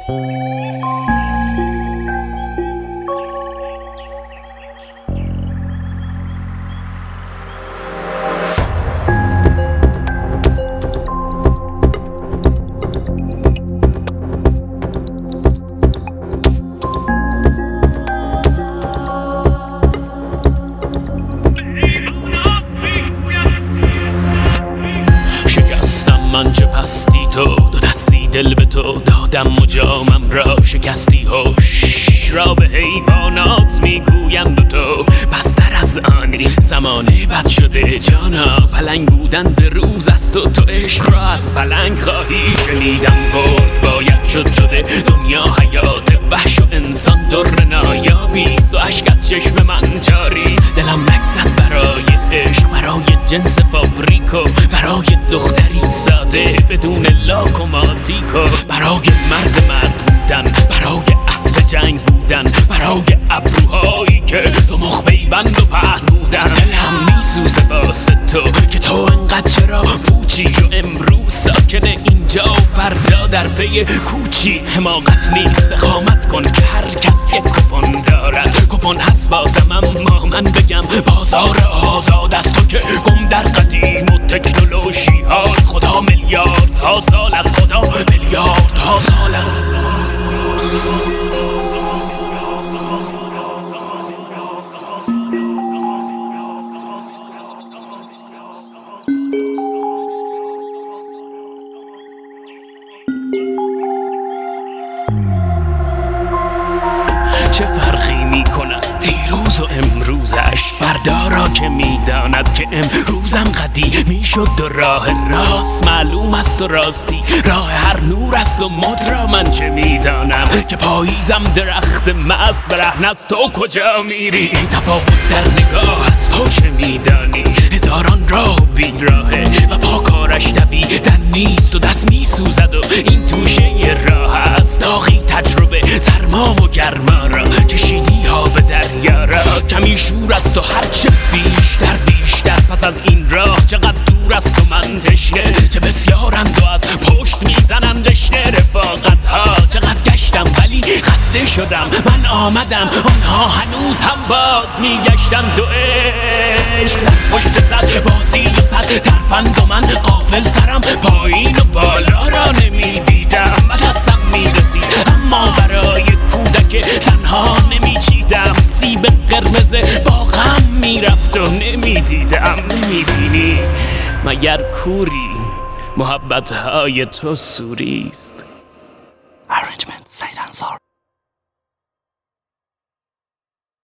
من چه پستی تو دو دستی دل به تو دادم و جامم را شکستی هوش را به حیوانات میگویم به تو بستر از آنی زمانه بد شده جانا پلنگ بودن به روز است و تو عشق را از پلنگ خواهی شنیدم برد باید شده دنیا حیات وحش و انسان در نایابیست و اشک از چشم من جاریست دلم نگزد برای عشق برای جنس فابریکو برای دختری ساده بدون لاک و ماتیکو برای مرد بودن برای عهد جنگ بودن برای ابروهایی که تو مخ پیوند و پهن بودن دلم میسوزه واسه تو که تو انقدر چرا پوچی و امروز ساکن اینجا و فردا در پی کوچی حماقت نیست اقامت کن که هر کس یک کپون دارد کپون هست بازم اما من بگم بازار آزاد است تو که گم در قدیم و تکنولوژی ها خدا میلیاردها سال از خدا میلیاردها سال از چه فرقی میکند دیروز و امروزش فردا را که میداند که امروزم قدیمی شد و راه راست معلوم است و راستی راه هر نور است و مد را من چه میدانم که پاییزم درخت مست برهن از تو کجا میری تفاوت در نگاه است تو چه میدانی هزاران راه و بیراهه و پا کارش دویدن نیست و دست میسوزد و این توشه راه است داغی تجربه سرما و گرما را چشیدی ها به دریا را کمی شور است و هرچه بیشتر پس از این راه چقدر دور است و من تشنه چه بسیارند و از پشت میزنند رشته رفاقت ها چقدر گشتم ولی خسته شدم من آمدم آنها هنوز هم باز میگشتند و عشق در پشت صد بازی و صد ترفند و من غافل سرم پایین و بالا را نمیدیدم و دستم میرسید اما برای کودک تنها نمیچیدم سیب قرمز باغم میرفت و نمیدیدم نمیبینی مگر کوری محبت های تو سوریست